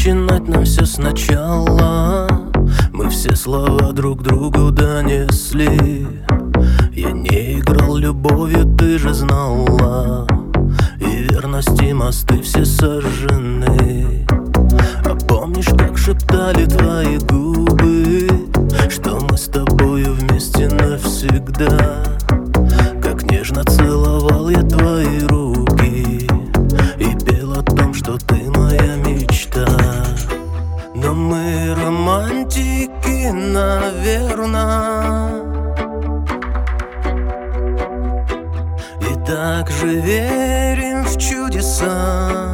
начинать нам все сначала. Мы все слова друг другу донесли. Я не играл любовью, ты же знала. И верности мосты все сожжены. А помнишь, как шептали твои губы, что мы с тобою вместе навсегда? Как нежно целовал я твои руки и пел о том, что ты моя мечта. Но мы романтики, наверно, и так же верим в чудеса.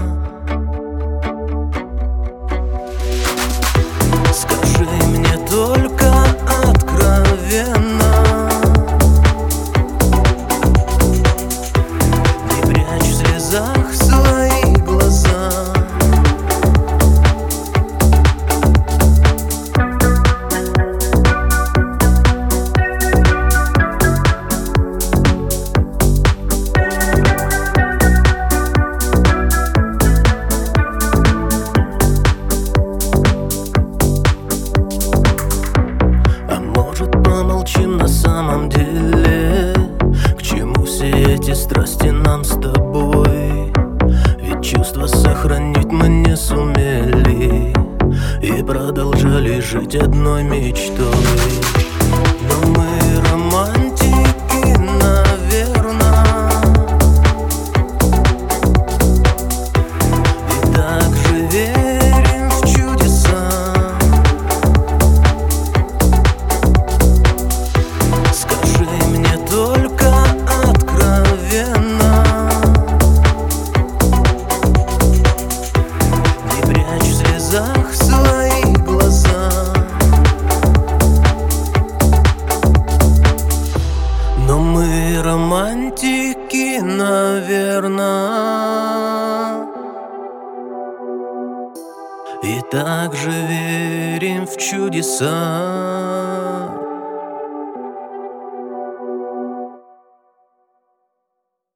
Скажи мне только откровенно, не прячь в слезах свои глаза. Помолчим на самом деле, к чему все эти страсти нам с тобой? Ведь чувства сохранить мы не сумели и продолжали жить одной мечтой. Но мы романтики, наверно, и так же верим в чудеса. Скажи мне только откровенно, не прячь в слезах свои глаза. Но мы романтики, наверно, и так же верим в чудеса.